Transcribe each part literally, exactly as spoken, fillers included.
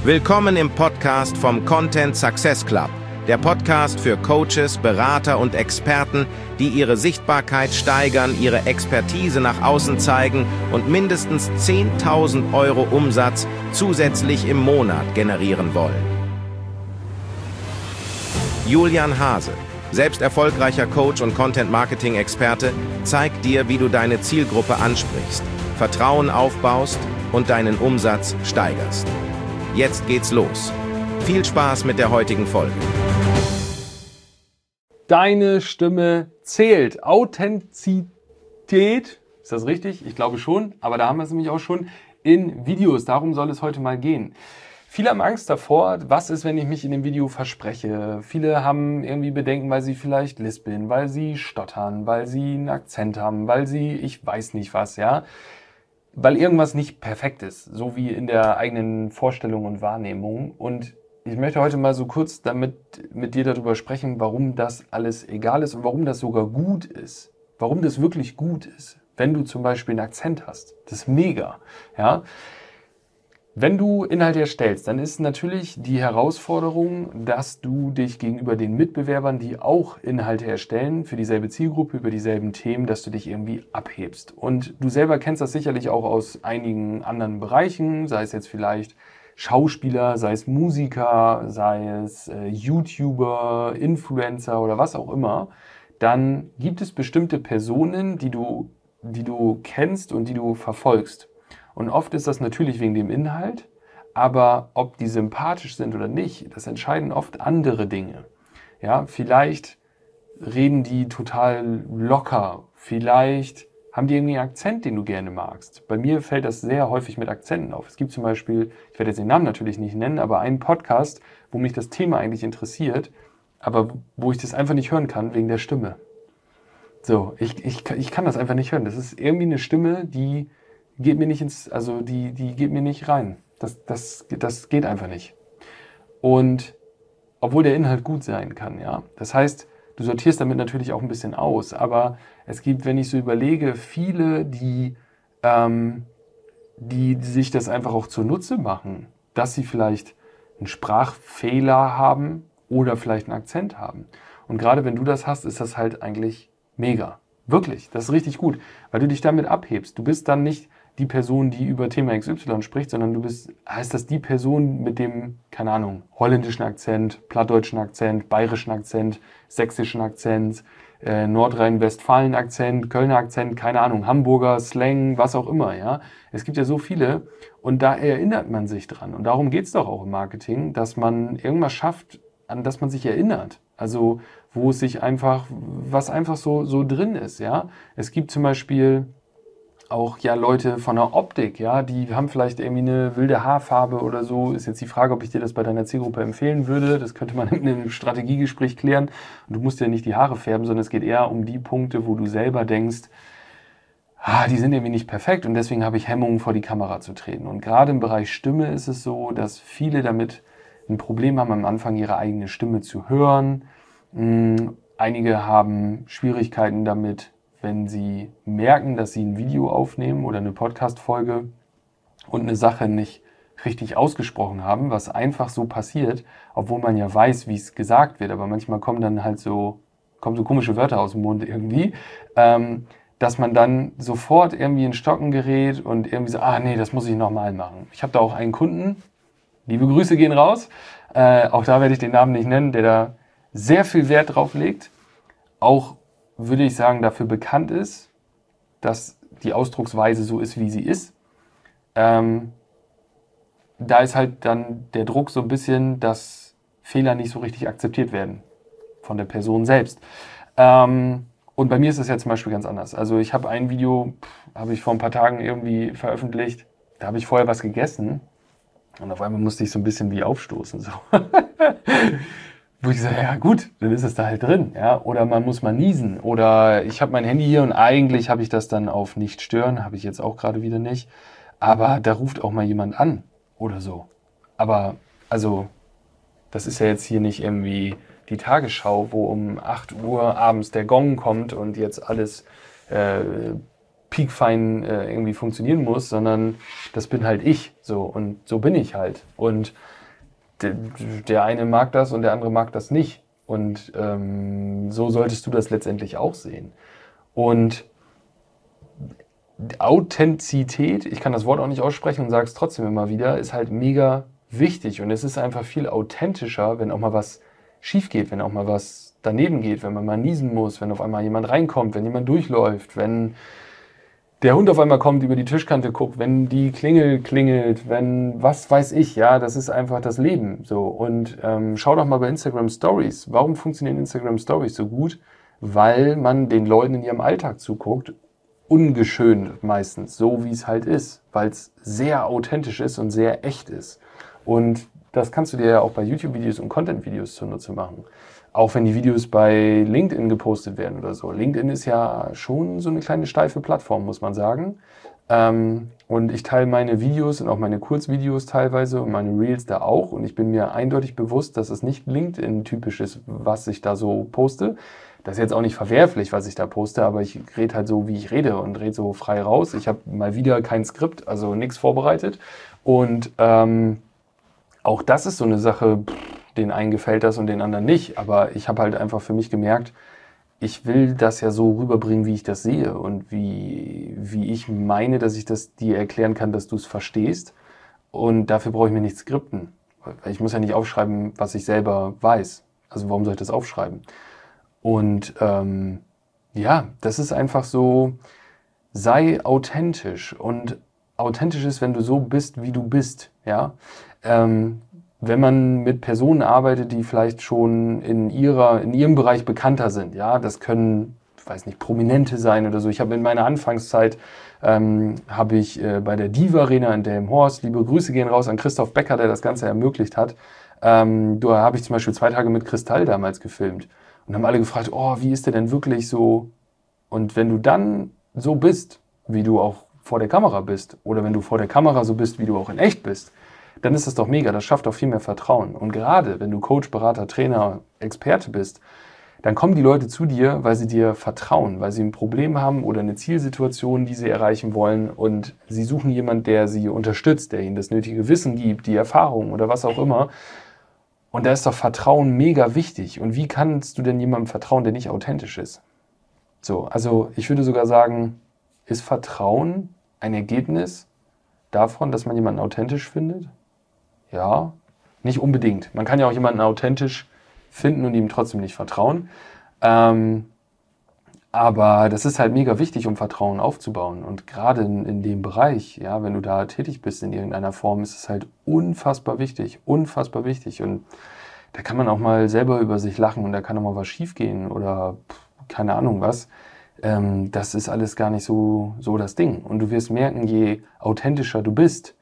Willkommen im Podcast vom Content Success Club, der Podcast für Coaches, Berater und Experten, die ihre Sichtbarkeit steigern, ihre Expertise nach außen zeigen und mindestens zehntausend Euro Umsatz zusätzlich im Monat generieren wollen. Julian Hase, selbst erfolgreicher Coach und Content-Marketing-Experte, zeigt dir, wie du deine Zielgruppe ansprichst, Vertrauen aufbaust und deinen Umsatz steigerst. Jetzt geht's los. Viel Spaß mit der heutigen Folge. Deine Stimme zählt. Authentizität, ist das richtig? Ich glaube schon, aber da haben wir es nämlich auch schon in Videos. Darum soll es heute mal gehen. Viele haben Angst davor, was ist, wenn ich mich in dem Video verspreche. Viele haben irgendwie Bedenken, weil sie vielleicht lispeln, weil sie stottern, weil sie einen Akzent haben, weil sie, ich weiß nicht was, ja. Weil irgendwas nicht perfekt ist, so wie in der eigenen Vorstellung und Wahrnehmung. Und ich möchte heute mal so kurz damit mit dir darüber sprechen, warum das alles egal ist und warum das sogar gut ist. Warum das wirklich gut ist, wenn du zum Beispiel einen Akzent hast. Das ist mega, ja. Wenn du Inhalte erstellst, dann ist natürlich die Herausforderung, dass du dich gegenüber den Mitbewerbern, die auch Inhalte erstellen, für dieselbe Zielgruppe, über dieselben Themen, dass du dich irgendwie abhebst. Und du selber kennst das sicherlich auch aus einigen anderen Bereichen, sei es jetzt vielleicht Schauspieler, sei es Musiker, sei es äh, YouTuber, Influencer oder was auch immer. Dann gibt es bestimmte Personen, die du, die du kennst und die du verfolgst. Und oft ist das natürlich wegen dem Inhalt, aber ob die sympathisch sind oder nicht, das entscheiden oft andere Dinge. Ja, vielleicht reden die total locker, vielleicht haben die irgendwie einen Akzent, den du gerne magst. Bei mir fällt das sehr häufig mit Akzenten auf. Es gibt zum Beispiel, ich werde jetzt den Namen natürlich nicht nennen, aber einen Podcast, wo mich das Thema eigentlich interessiert, aber wo ich das einfach nicht hören kann wegen der Stimme. So, ich, ich, ich kann das einfach nicht hören. Das ist irgendwie eine Stimme, die geht mir nicht ins, also die, die geht mir nicht rein. Das, das, das geht einfach nicht. Und obwohl der Inhalt gut sein kann, ja. Das heißt, du sortierst damit natürlich auch ein bisschen aus, aber es gibt, wenn ich so überlege, viele, die, ähm, die sich das einfach auch zunutze machen, dass sie vielleicht einen Sprachfehler haben oder vielleicht einen Akzent haben. Und gerade wenn du das hast, ist das halt eigentlich mega. Wirklich, das ist richtig gut, weil du dich damit abhebst. Du bist dann nicht die Person, die über Thema X Y spricht, sondern du bist, heißt das die Person mit dem, keine Ahnung, holländischen Akzent, plattdeutschen Akzent, bayerischen Akzent, sächsischen Akzent, äh, Nordrhein-Westfalen-Akzent, Kölner Akzent, keine Ahnung, Hamburger, Slang, was auch immer, ja. Es gibt ja so viele und da erinnert man sich dran. Und darum geht's doch auch im Marketing, dass man irgendwas schafft, an das man sich erinnert. Also, wo es sich einfach, was einfach so, so drin ist, ja. Es gibt zum Beispiel auch ja Leute von der Optik, ja, die haben vielleicht irgendwie eine wilde Haarfarbe oder so. Ist jetzt die Frage, ob ich dir das bei deiner Zielgruppe empfehlen würde. Das könnte man in einem Strategiegespräch klären. Und du musst ja nicht die Haare färben, sondern es geht eher um die Punkte, wo du selber denkst, ah, die sind irgendwie nicht perfekt und deswegen habe ich Hemmungen, vor die Kamera zu treten. Und gerade im Bereich Stimme ist es so, dass viele damit ein Problem haben, am Anfang ihre eigene Stimme zu hören. Einige haben Schwierigkeiten damit, wenn sie merken, dass sie ein Video aufnehmen oder eine Podcast-Folge und eine Sache nicht richtig ausgesprochen haben, was einfach so passiert, obwohl man ja weiß, wie es gesagt wird, aber manchmal kommen dann halt so, kommen so komische Wörter aus dem Mund irgendwie, ähm, dass man dann sofort irgendwie in Stocken gerät und irgendwie so, ah nee, das muss ich nochmal machen. Ich habe da auch einen Kunden, liebe Grüße gehen raus, äh, auch da werde ich den Namen nicht nennen, der da sehr viel Wert drauf legt, auch würde ich sagen, dafür bekannt ist, dass die Ausdrucksweise so ist, wie sie ist. Ähm, da ist halt dann der Druck so ein bisschen, dass Fehler nicht so richtig akzeptiert werden von der Person selbst. Ähm, und bei mir ist es ja zum Beispiel ganz anders. Also ich habe ein Video, habe ich vor ein paar Tagen irgendwie veröffentlicht, da habe ich vorher was gegessen und auf einmal musste ich so ein bisschen wie aufstoßen. So. Wo ich sage, ja gut, dann ist es da halt drin, ja, oder man muss mal niesen, oder ich habe mein Handy hier und eigentlich habe ich das dann auf nicht stören, habe ich jetzt auch gerade wieder nicht, aber da ruft auch mal jemand an oder so. Aber, also, das ist ja jetzt hier nicht irgendwie die Tagesschau, wo um acht Uhr abends der Gong kommt und jetzt alles äh, piekfein äh, irgendwie funktionieren muss, sondern das bin halt ich. So, und so bin ich halt. Und de, der eine mag das und der andere mag das nicht. Und ähm, so solltest du das letztendlich auch sehen. Und Authentizität, ich kann das Wort auch nicht aussprechen und sage es trotzdem immer wieder, ist halt mega wichtig. Und es ist einfach viel authentischer, wenn auch mal was schief geht, wenn auch mal was daneben geht, wenn man mal niesen muss, wenn auf einmal jemand reinkommt, wenn jemand durchläuft, wenn der Hund auf einmal kommt, über die Tischkante guckt, wenn die Klingel klingelt, wenn was weiß ich, ja, das ist einfach das Leben. So. Und ähm, schau doch mal bei Instagram Stories. Warum funktionieren Instagram Stories so gut? Weil man den Leuten in ihrem Alltag zuguckt, ungeschönt meistens, so wie es halt ist, weil es sehr authentisch ist und sehr echt ist. Und das kannst du dir ja auch bei YouTube-Videos und Content-Videos zunutze machen. Auch wenn die Videos bei LinkedIn gepostet werden oder so. LinkedIn ist ja schon so eine kleine steife Plattform, muss man sagen. Ähm, und ich teile meine Videos und auch meine Kurzvideos teilweise und meine Reels da auch. Und ich bin mir eindeutig bewusst, dass es nicht LinkedIn-typisch ist, was ich da so poste. Das ist jetzt auch nicht verwerflich, was ich da poste, aber ich rede halt so, wie ich rede und rede so frei raus. Ich habe mal wieder kein Skript, also nichts vorbereitet. Und ähm, auch das ist so eine Sache, pff, den einen gefällt das und den anderen nicht. Aber ich habe halt einfach für mich gemerkt, ich will das ja so rüberbringen, wie ich das sehe und wie, wie ich meine, dass ich das dir erklären kann, dass du es verstehst. Und dafür brauche ich mir nicht skripten. Weil ich muss ja nicht aufschreiben, was ich selber weiß. Also warum soll ich das aufschreiben? Und ähm, ja, das ist einfach so, sei authentisch. Und authentisch ist, wenn du so bist, wie du bist. Ja. Ähm, wenn man mit Personen arbeitet, die vielleicht schon in ihrer, in ihrem Bereich bekannter sind, ja, das können, ich weiß nicht, Prominente sein oder so. Ich habe in meiner Anfangszeit, ähm, habe ich äh, bei der Diva Arena in Delmenhorst, liebe Grüße gehen raus an Christoph Becker, der das Ganze ermöglicht hat, ähm, da habe ich zum Beispiel zwei Tage mit Kristall damals gefilmt und haben alle gefragt, oh, wie ist der denn wirklich so? Und wenn du dann so bist, wie du auch vor der Kamera bist, oder wenn du vor der Kamera so bist, wie du auch in echt bist, dann ist das doch mega, das schafft auch viel mehr Vertrauen. Und gerade wenn du Coach, Berater, Trainer, Experte bist, dann kommen die Leute zu dir, weil sie dir vertrauen, weil sie ein Problem haben oder eine Zielsituation, die sie erreichen wollen und sie suchen jemanden, der sie unterstützt, der ihnen das nötige Wissen gibt, die Erfahrung oder was auch immer. Und da ist doch Vertrauen mega wichtig. Und wie kannst du denn jemandem vertrauen, der nicht authentisch ist? So, also ich würde sogar sagen, ist Vertrauen ein Ergebnis davon, dass man jemanden authentisch findet? Ja, nicht unbedingt. Man kann ja auch jemanden authentisch finden und ihm trotzdem nicht vertrauen. Ähm, aber das ist halt mega wichtig, um Vertrauen aufzubauen. Und gerade in, in dem Bereich, ja, wenn du da tätig bist in irgendeiner Form, ist es halt unfassbar wichtig, unfassbar wichtig. Und da kann man auch mal selber über sich lachen und da kann auch mal was schiefgehen oder pff, keine Ahnung was. Ähm, das ist alles gar nicht so, so das Ding. Und du wirst merken, je authentischer du bist,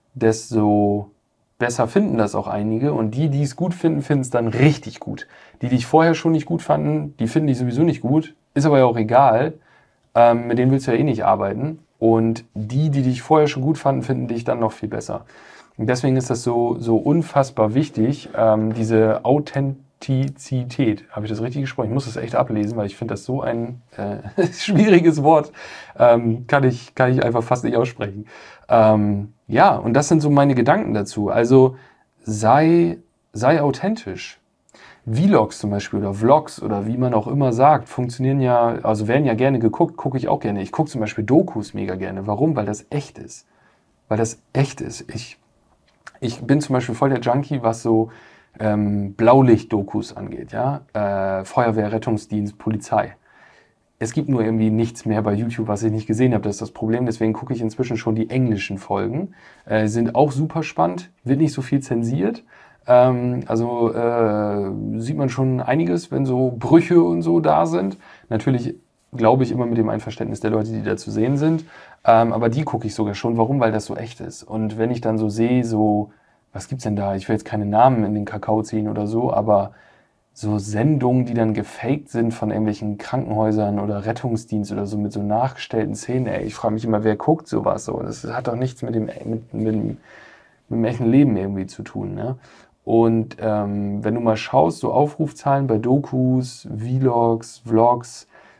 desto besser finden das auch einige. Und die, die es gut finden, finden es dann richtig gut. Die, die dich vorher schon nicht gut fanden, die finden dich sowieso nicht gut. Ist aber ja auch egal. Ähm, mit denen willst du ja eh nicht arbeiten. Und die, die dich vorher schon gut fanden, finden dich dann noch viel besser. Und deswegen ist das so, so unfassbar wichtig, ähm, diese Authentizität. Habe ich das richtig gesprochen? Ich muss das echt ablesen, weil ich finde das so ein äh, schwieriges Wort. Ähm, kann ich, kann ich einfach fast nicht aussprechen. Ähm, ja, und das sind so meine Gedanken dazu. Also sei, sei authentisch. Vlogs zum Beispiel oder Vlogs oder wie man auch immer sagt, funktionieren ja, also werden ja gerne geguckt, gucke ich auch gerne. Ich gucke zum Beispiel Dokus mega gerne. Warum? Weil das echt ist. Weil das echt ist. Ich, ich bin zum Beispiel voll der Junkie, was so ähm, Blaulicht-Dokus angeht. Ja? Äh, Feuerwehr, Rettungsdienst, Polizei. Es gibt nur irgendwie nichts mehr bei YouTube, was ich nicht gesehen habe. Das ist das Problem. Deswegen gucke ich inzwischen schon die englischen Folgen. Äh, sind auch super spannend. Wird nicht so viel zensiert. Ähm, also äh, sieht man schon einiges, wenn so Brüche und so da sind. Natürlich glaube ich immer mit dem Einverständnis der Leute, die da zu sehen sind. Ähm, aber die gucke ich sogar schon. Warum? Weil das so echt ist. Und wenn ich dann so sehe, so, was gibt's denn da? Ich will jetzt keine Namen in den Kakao ziehen oder so, aber so Sendungen, die dann gefaked sind von irgendwelchen Krankenhäusern oder Rettungsdienst oder so mit so nachgestellten Szenen. Ey, ich frage mich immer, wer guckt sowas so? Das hat doch nichts mit dem, mit, mit, mit dem echten Leben irgendwie zu tun, ne? Und ähm, wenn du mal schaust, so Aufrufzahlen bei Dokus, Vlogs, Vlogs,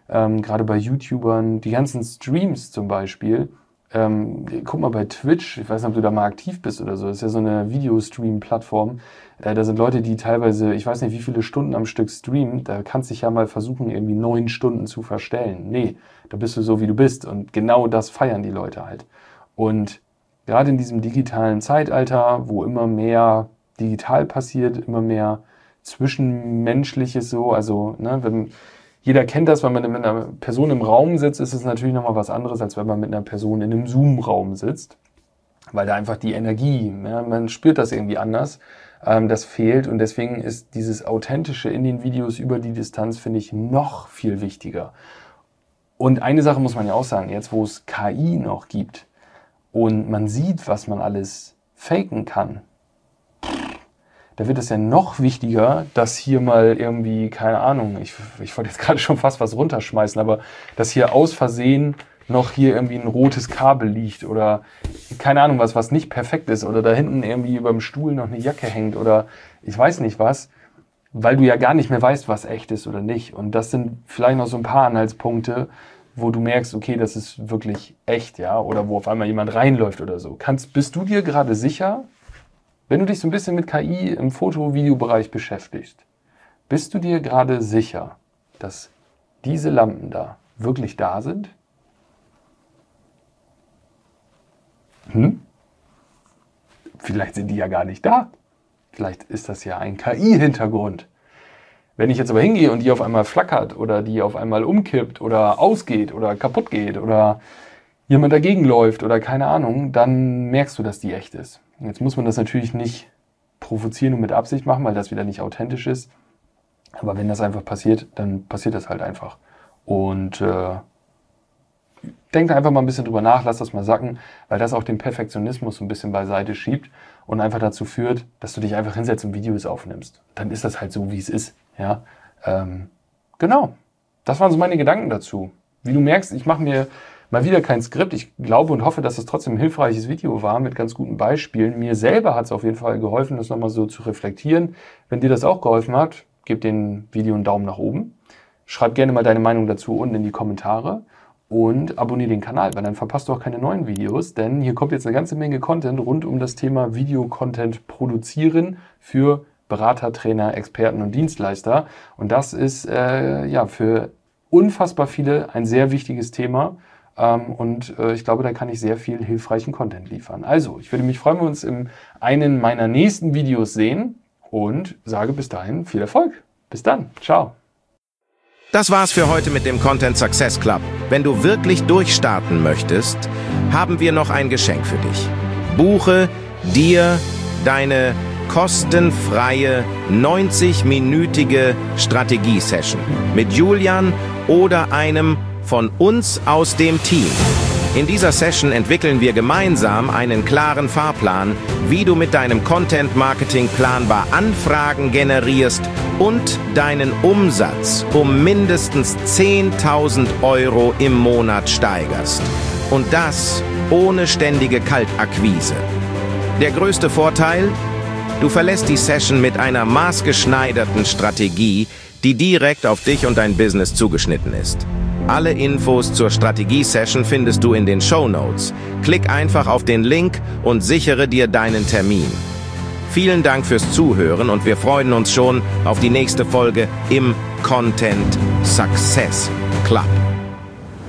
ähm, gerade bei YouTubern, die ganzen Streams zum Beispiel. Ähm, guck mal bei Twitch, ich weiß nicht, ob du da mal aktiv bist oder so, das ist ja so eine Videostream-Plattform. Äh, da sind Leute, die teilweise, ich weiß nicht, wie viele Stunden am Stück streamen, da kannst du dich ja mal versuchen, irgendwie neun Stunden zu verstellen. Nee, da bist du so, wie du bist. Und genau das feiern die Leute halt. Und gerade in diesem digitalen Zeitalter, wo immer mehr digital passiert, immer mehr Zwischenmenschliches so, also ne, wenn jeder kennt das, wenn man mit einer Person im Raum sitzt, ist es natürlich nochmal was anderes, als wenn man mit einer Person in einem Zoom-Raum sitzt, weil da einfach die Energie, ja, man spürt das irgendwie anders, ähm, das fehlt und deswegen ist dieses Authentische in den Videos über die Distanz, finde ich, noch viel wichtiger. Und eine Sache muss man ja auch sagen, jetzt wo es K I noch gibt und man sieht, was man alles faken kann, da wird es ja noch wichtiger, dass hier mal irgendwie, keine Ahnung, ich, ich wollte jetzt gerade schon fast was runterschmeißen, aber dass hier aus Versehen noch hier irgendwie ein rotes Kabel liegt oder keine Ahnung was, was nicht perfekt ist oder da hinten irgendwie über dem Stuhl noch eine Jacke hängt oder ich weiß nicht was, weil du ja gar nicht mehr weißt, was echt ist oder nicht. Und das sind vielleicht noch so ein paar Anhaltspunkte, wo du merkst, okay, das ist wirklich echt, ja, oder wo auf einmal jemand reinläuft oder so. Kannst, bist du dir gerade sicher, wenn du dich so ein bisschen mit K I im Foto-Video-Bereich beschäftigst, bist du dir gerade sicher, dass diese Lampen da wirklich da sind? Hm? Vielleicht sind die ja gar nicht da. Vielleicht ist das ja ein K I-Hintergrund. Wenn ich jetzt aber hingehe und die auf einmal flackert oder die auf einmal umkippt oder ausgeht oder kaputt geht oder jemand dagegen läuft oder keine Ahnung, dann merkst du, dass die echt ist. Jetzt muss man das natürlich nicht provozieren und mit Absicht machen, weil das wieder nicht authentisch ist. Aber wenn das einfach passiert, dann passiert das halt einfach. Und äh, denk da einfach mal ein bisschen drüber nach, lass das mal sacken, weil das auch den Perfektionismus so ein bisschen beiseite schiebt und einfach dazu führt, dass du dich einfach hinsetzt und Videos aufnimmst. Dann ist das halt so, wie es ist. Ja, ähm, genau. Das waren so meine Gedanken dazu. Wie du merkst, ich mache mir mal wieder kein Skript. Ich glaube und hoffe, dass es trotzdem ein hilfreiches Video war mit ganz guten Beispielen. Mir selber hat es auf jeden Fall geholfen, das nochmal so zu reflektieren. Wenn dir das auch geholfen hat, gib dem Video einen Daumen nach oben. Schreib gerne mal deine Meinung dazu unten in die Kommentare und abonniere den Kanal, weil dann verpasst du auch keine neuen Videos, denn hier kommt jetzt eine ganze Menge Content rund um das Thema Video-Content produzieren für Berater, Trainer, Experten und Dienstleister. Und das ist äh, ja für unfassbar viele ein sehr wichtiges Thema. Ähm, und äh, ich glaube, da kann ich sehr viel hilfreichen Content liefern. Also, ich würde mich freuen, wenn wir uns in einem meiner nächsten Videos sehen und sage bis dahin viel Erfolg. Bis dann. Ciao. Das war's für heute mit dem Content Success Club. Wenn du wirklich durchstarten möchtest, haben wir noch ein Geschenk für dich. Buche dir deine kostenfreie neunzig-minütige Strategie-Session mit Julian oder einem von uns aus dem Team. In dieser Session entwickeln wir gemeinsam einen klaren Fahrplan, wie du mit deinem Content-Marketing planbar Anfragen generierst und deinen Umsatz um mindestens zehntausend Euro im Monat steigerst. Und das ohne ständige Kaltakquise. Der größte Vorteil? Du verlässt die Session mit einer maßgeschneiderten Strategie, die direkt auf dich und dein Business zugeschnitten ist. Alle Infos zur Strategie-Session findest du in den Shownotes. Klick einfach auf den Link und sichere dir deinen Termin. Vielen Dank fürs Zuhören und wir freuen uns schon auf die nächste Folge im Content Success Club.